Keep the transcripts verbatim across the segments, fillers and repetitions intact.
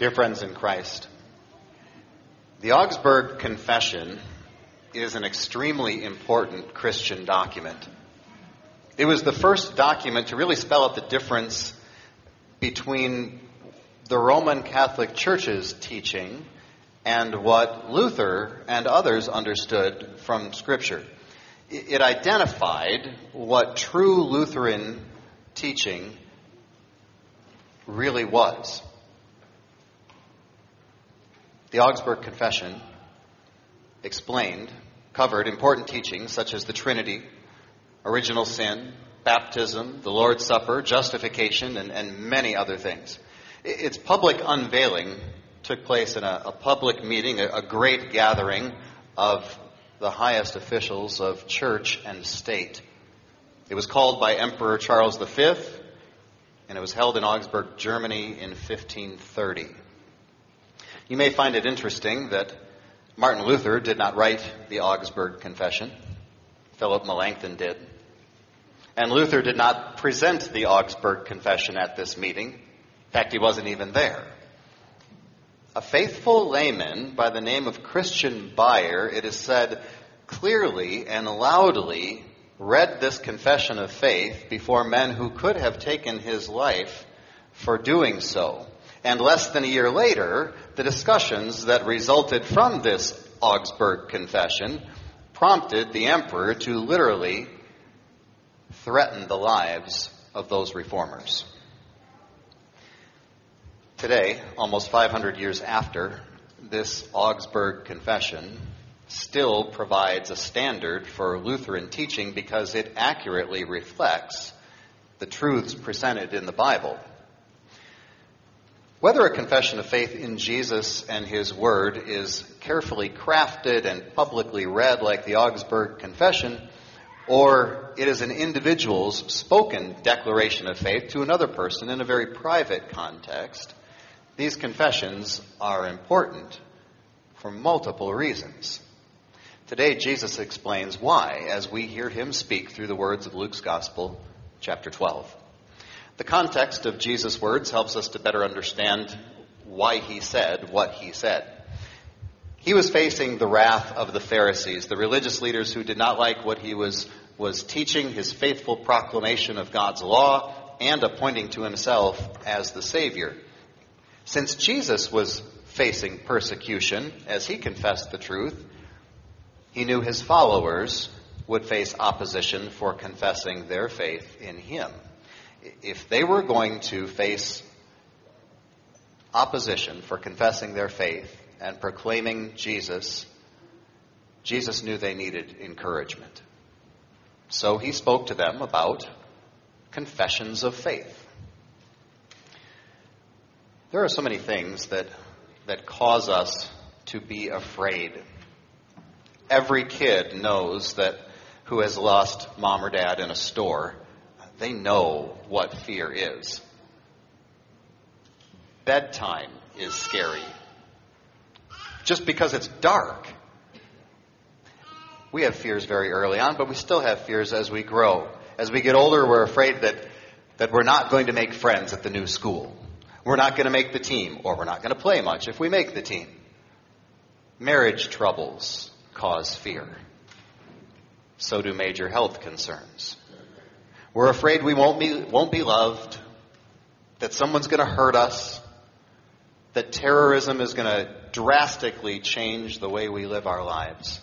Dear friends in Christ, the Augsburg Confession is an extremely important Christian document. It was the first document to really spell out the difference between the Roman Catholic Church's teaching and what Luther and others understood from Scripture. It identified what true Lutheran teaching really was. The Augsburg Confession explained, covered important teachings such as the Trinity, original sin, baptism, the Lord's Supper, justification, and, and many other things. Its public unveiling took place in a, a public meeting, a, a great gathering of the highest officials of church and state. It was called by Emperor Charles the Fifth, and it was held in Augsburg, Germany in fifteen thirty. You may find it interesting that Martin Luther did not write the Augsburg Confession. Philip Melanchthon did. And Luther did not present the Augsburg Confession at this meeting. In fact, he wasn't even there. A faithful layman by the name of Christian Bayer, it is said, clearly and loudly read this confession of faith before men who could have taken his life for doing so. And less than a year later, the discussions that resulted from this Augsburg Confession prompted the emperor to literally threaten the lives of those reformers. Today, almost five hundred years after, this Augsburg Confession still provides a standard for Lutheran teaching because it accurately reflects the truths presented in the Bible. Whether a confession of faith in Jesus and His Word is carefully crafted and publicly read like the Augsburg Confession, or it is an individual's spoken declaration of faith to another person in a very private context, these confessions are important for multiple reasons. Today, Jesus explains why as we hear Him speak through the words of Luke's Gospel, chapter twelve. The context of Jesus' words helps us to better understand why He said what He said. He was facing the wrath of the Pharisees, the religious leaders who did not like what He was, was teaching, His faithful proclamation of God's law, and appointing to Himself as the Savior. Since Jesus was facing persecution as He confessed the truth, He knew His followers would face opposition for confessing their faith in Him. If they were going to face opposition for confessing their faith and proclaiming Jesus, Jesus knew they needed encouragement. So He spoke to them about confessions of faith. There are so many things that, that cause us to be afraid. Every kid knows that who has lost mom or dad in a store, they know what fear is. Bedtime is scary. Just because it's dark. We have fears very early on, but we still have fears as we grow. As we get older, we're afraid that, that we're not going to make friends at the new school. We're not going to make the team, or we're not going to play much if we make the team. Marriage troubles cause fear. So do major health concerns. We're afraid we won't be, won't be loved, that someone's going to hurt us, that terrorism is going to drastically change the way we live our lives.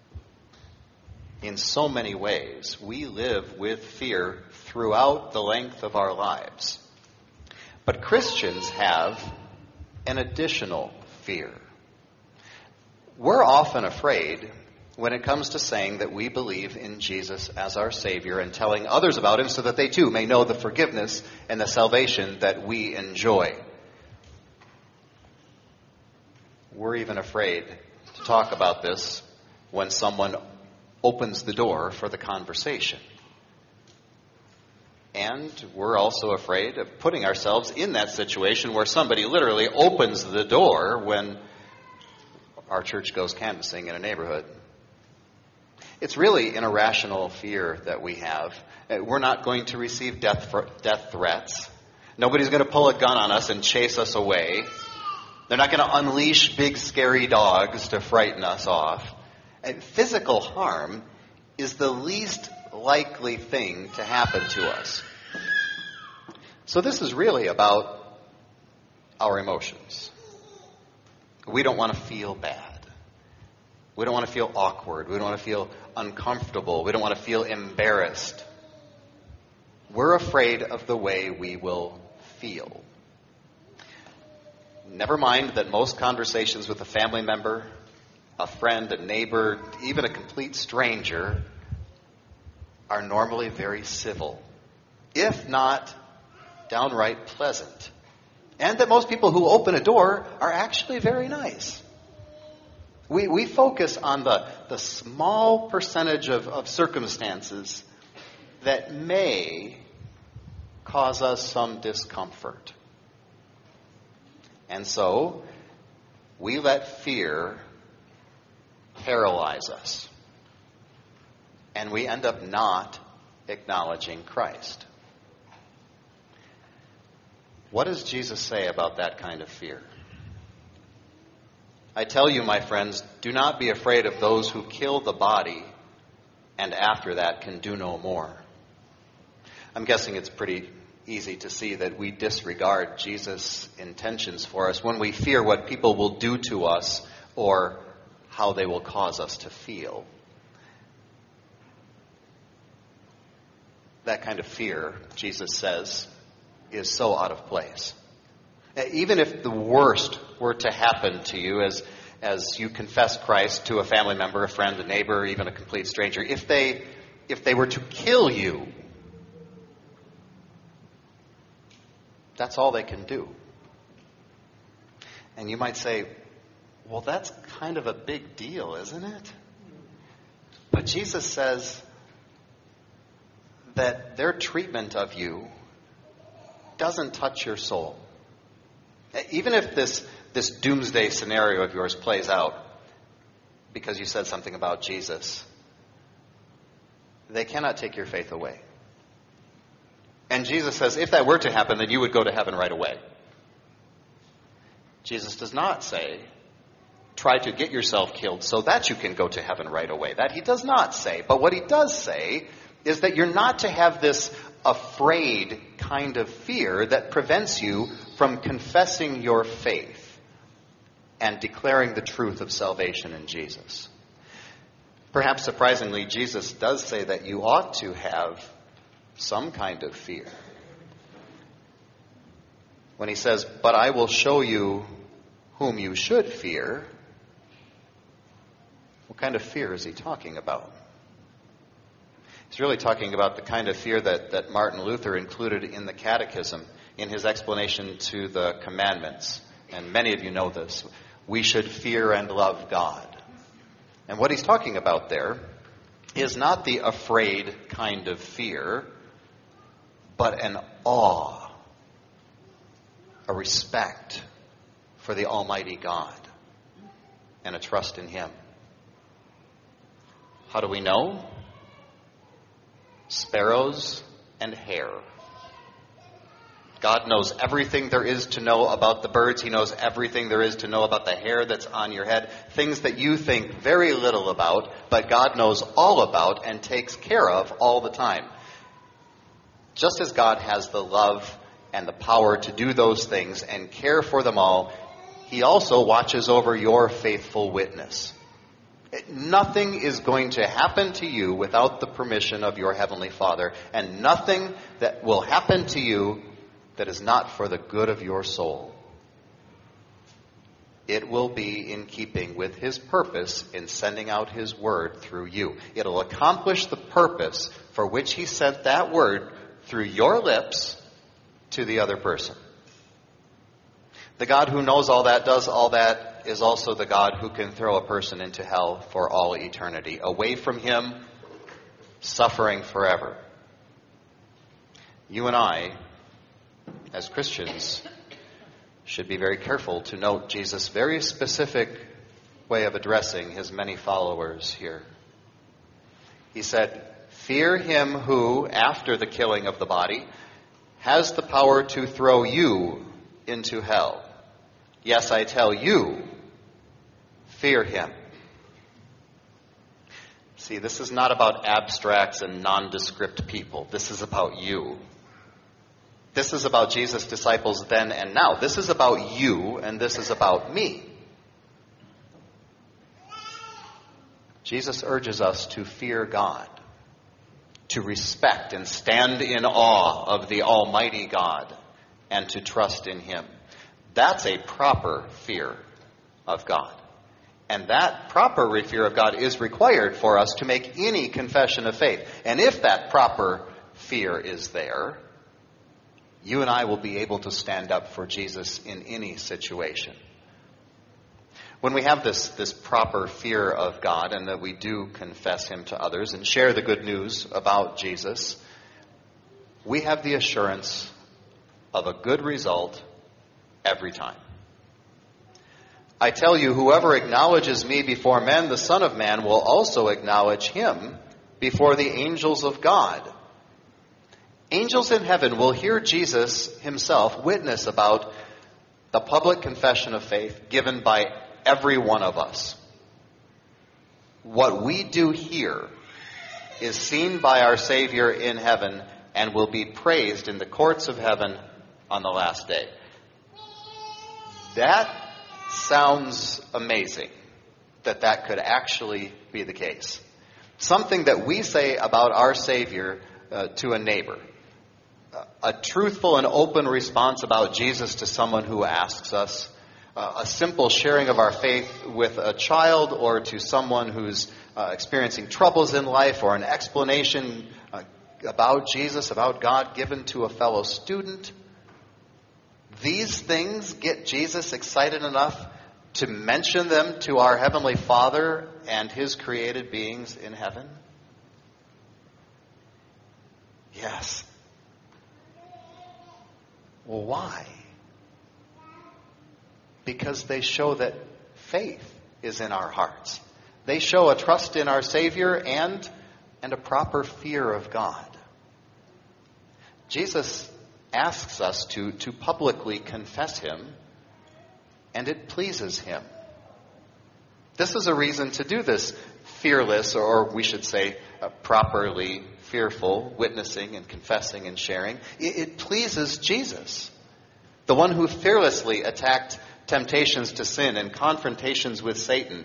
In so many ways, we live with fear throughout the length of our lives. But Christians have an additional fear. We're often afraid when it comes to saying that we believe in Jesus as our Savior and telling others about Him so that they too may know the forgiveness and the salvation that we enjoy. We're even afraid to talk about this when someone opens the door for the conversation. And we're also afraid of putting ourselves in that situation where somebody literally opens the door when our church goes canvassing in a neighborhood. It's really an irrational fear that we have. We're not going to receive death death threats. Nobody's going to pull a gun on us and chase us away. They're not going to unleash big scary dogs to frighten us off. And physical harm is the least likely thing to happen to us. So this is really about our emotions. We don't want to feel bad. We don't want to feel awkward. We don't want to feel uncomfortable. We don't want to feel embarrassed. We're afraid of the way we will feel. Never mind that most conversations with a family member, a friend, a neighbor, even a complete stranger are normally very civil, if not downright pleasant. And that most people who open a door are actually very nice. We we focus on the, the small percentage of, of circumstances that may cause us some discomfort. And so, we let fear paralyze us. And we end up not acknowledging Christ. What does Jesus say about that kind of fear? I tell you, my friends, do not be afraid of those who kill the body and after that can do no more. I'm guessing it's pretty easy to see that we disregard Jesus' intentions for us when we fear what people will do to us or how they will cause us to feel. That kind of fear, Jesus says, is so out of place. Even if the worst were to happen to you as as you confess Christ to a family member, a friend, a neighbor, even a complete stranger, if they if they were to kill you, that's all they can do. And you might say, well, that's kind of a big deal, isn't it? But Jesus says that their treatment of you doesn't touch your soul. Even if this, this doomsday scenario of yours plays out because you said something about Jesus, they cannot take your faith away. And Jesus says, if that were to happen, then you would go to heaven right away. Jesus does not say, try to get yourself killed so that you can go to heaven right away. That he does not say. But what he does say is that you're not to have this afraid kind of fear that prevents you from confessing your faith and declaring the truth of salvation in Jesus. Perhaps surprisingly, Jesus does say that you ought to have some kind of fear. When he says, but I will show you whom you should fear, what kind of fear is he talking about? He's really talking about the kind of fear that, that Martin Luther included in the Catechism in his explanation to the commandments. And many of you know this. We should fear and love God. And what he's talking about there is not the afraid kind of fear, but an awe, a respect for the Almighty God, and a trust in him. How do we know? Sparrows and hair. God knows everything there is to know about the birds. He knows everything there is to know about the hair that's on your head. Things that you think very little about, but God knows all about and takes care of all the time. Just as God has the love and the power to do those things and care for them all, he also watches over your faithful witness. Nothing is going to happen to you without the permission of your Heavenly Father, and nothing that will happen to you that is not for the good of your soul. It will be in keeping with his purpose in sending out his word through you. It'll accomplish the purpose for which he sent that word through your lips to the other person. The God who knows all that, does all that, is also the God who can throw a person into hell for all eternity. Away from him, suffering forever. You and I, as Christians, should be very careful to note Jesus' very specific way of addressing his many followers here. He said, fear him who, after the killing of the body, has the power to throw you into hell. Yes, I tell you, fear him. See, this is not about abstracts and nondescript people. This is about you. This is about Jesus' disciples then and now. This is about you, and this is about me. Jesus urges us to fear God, to respect and stand in awe of the Almighty God, and to trust in him. That's a proper fear of God. And that proper fear of God is required for us to make any confession of faith. And if that proper fear is there, you and I will be able to stand up for Jesus in any situation. When we have this, this proper fear of God and that we do confess him to others and share the good news about Jesus, we have the assurance of a good result every time. I tell you, whoever acknowledges me before men, the Son of Man will also acknowledge him before the angels of God. Angels in heaven will hear Jesus himself witness about the public confession of faith given by every one of us. What we do here is seen by our Savior in heaven and will be praised in the courts of heaven on the last day. That sounds amazing, that that could actually be the case. Something that we say about our Savior uh, to a neighbor. A truthful and open response about Jesus to someone who asks us. Uh, a simple sharing of our faith with a child or to someone who's uh, experiencing troubles in life, or an explanation uh, about Jesus, about God given to a fellow student. These things get Jesus excited enough to mention them to our Heavenly Father and his created beings in heaven? Yes. Well, why? Because they show that faith is in our hearts. They show a trust in our Savior and, and a proper fear of God. Jesus asks us to, to publicly confess him, and it pleases him. This is a reason to do this fearless, or we should say uh, properly fearful, witnessing and confessing and sharing. It, it pleases Jesus, the one who fearlessly attacked temptations to sin and confrontations with Satan,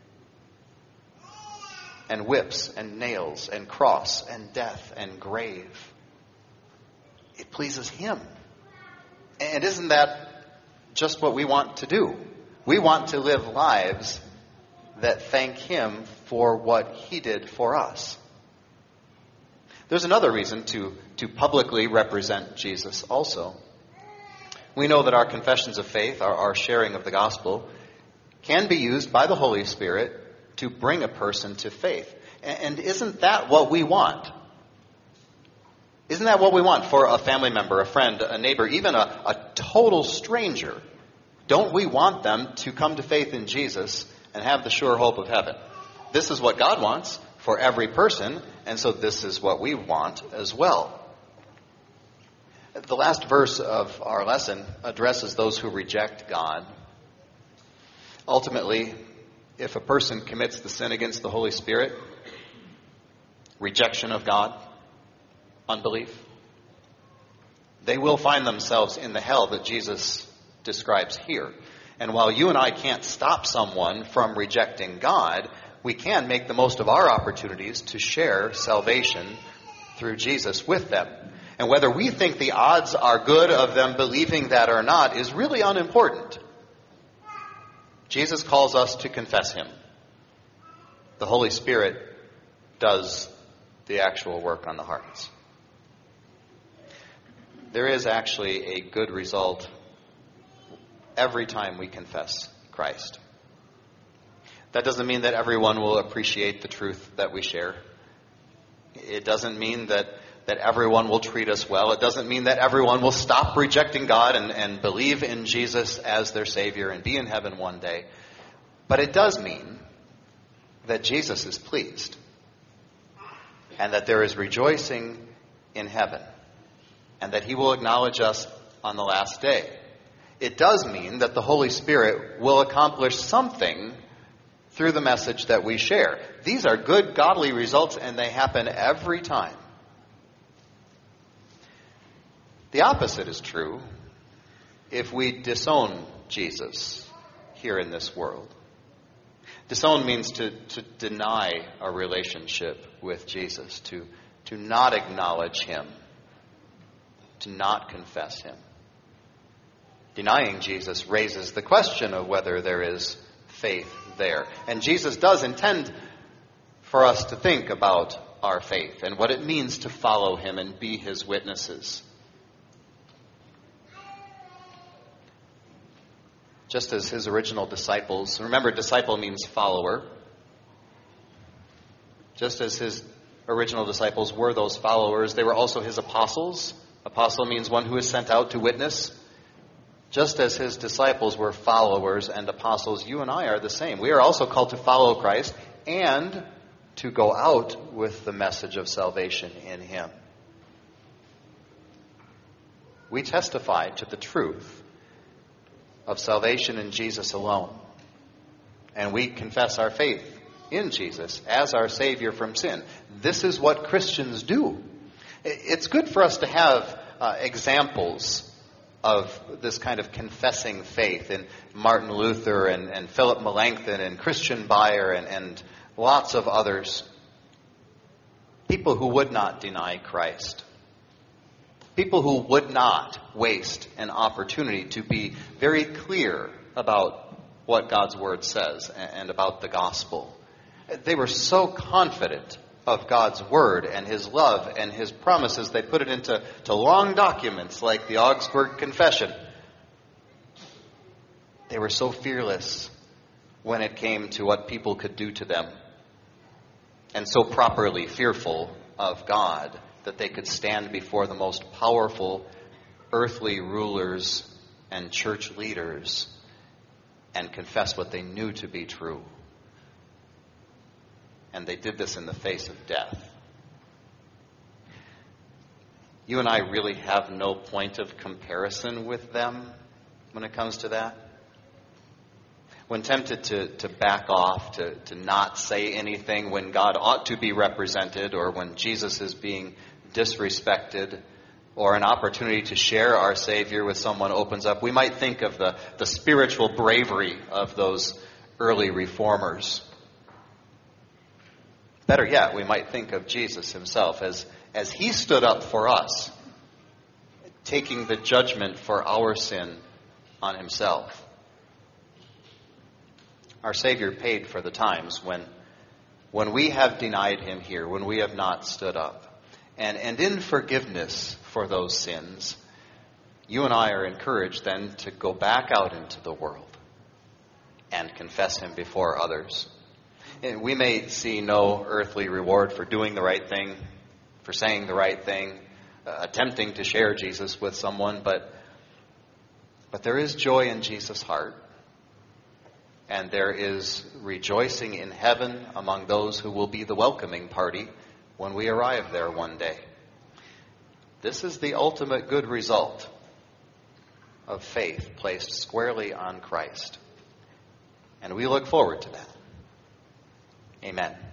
and whips and nails and cross and death and grave. It pleases him. And isn't that just what we want to do? We want to live lives that thank him for what he did for us. There's another reason to, to publicly represent Jesus also. We know that our confessions of faith, our, our sharing of the gospel, can be used by the Holy Spirit to bring a person to faith. And, and isn't that what we want? Isn't that what we want for a family member, a friend, a neighbor, even a, a total stranger? Don't we want them to come to faith in Jesus and have the sure hope of heaven? This is what God wants for every person, and so this is what we want as well. The last verse of our lesson addresses those who reject God. Ultimately, if a person commits the sin against the Holy Spirit, rejection of God, unbelief, they will find themselves in the hell that Jesus describes here. And while you and I can't stop someone from rejecting God, we can make the most of our opportunities to share salvation through Jesus with them. And whether we think the odds are good of them believing that or not is really unimportant. Jesus calls us to confess him. The Holy Spirit does the actual work on the hearts. There is actually a good result every time we confess Christ. That doesn't mean that everyone will appreciate the truth that we share. It doesn't mean that, that everyone will treat us well. It doesn't mean that everyone will stop rejecting God and, and believe in Jesus as their Savior and be in heaven one day. But it does mean that Jesus is pleased and that there is rejoicing in heaven and that he will acknowledge us on the last day. it does mean that the Holy Spirit will accomplish something through the message that we share. These are good, godly results, and they happen every time. The opposite is true if we disown Jesus here in this world. Disown means to, to deny a relationship with Jesus, to, to not acknowledge him, to not confess him. Denying Jesus raises the question of whether there is faith there. And Jesus does intend for us to think about our faith and what it means to follow him and be his witnesses. Just as his original disciples, remember, disciple means follower. Just as his original disciples were those followers, they were also his apostles. Apostle means one who is sent out to witness. Just as his disciples were followers and apostles, you and I are the same. We are also called to follow Christ and to go out with the message of salvation in him. We testify to the truth of salvation in Jesus alone. And we confess our faith in Jesus as our Savior from sin. This is what Christians do. It's good for us to have uh, examples of this kind of confessing faith in Martin Luther and, and Philip Melanchthon and Christian Bayer and, and lots of others. People who would not deny Christ. People who would not waste an opportunity to be very clear about what God's Word says and about the gospel. They were so confident of God's Word and his love and his promises, they put it into to long documents like the Augsburg Confession. They were so fearless when it came to what people could do to them, and so properly fearful of God that they could stand before the most powerful earthly rulers and church leaders and confess what they knew to be true. And they did this in the face of death. You and I really have no point of comparison with them when it comes to that. When tempted to, to back off, to, to not say anything when God ought to be represented, or when Jesus is being disrespected, or an opportunity to share our Savior with someone opens up, we might think of the, the spiritual bravery of those early reformers. Better yet, we might think of Jesus himself as, as he stood up for us, taking the judgment for our sin on himself. Our Savior paid for the times when, when we have denied him here, when we have not stood up. And, and in forgiveness for those sins, you and I are encouraged then to go back out into the world and confess him before others. And we may see no earthly reward for doing the right thing, for saying the right thing, uh, attempting to share Jesus with someone, but, but there is joy in Jesus' heart. And there is rejoicing in heaven among those who will be the welcoming party when we arrive there one day. This is the ultimate good result of faith placed squarely on Christ. And we look forward to that. Amen.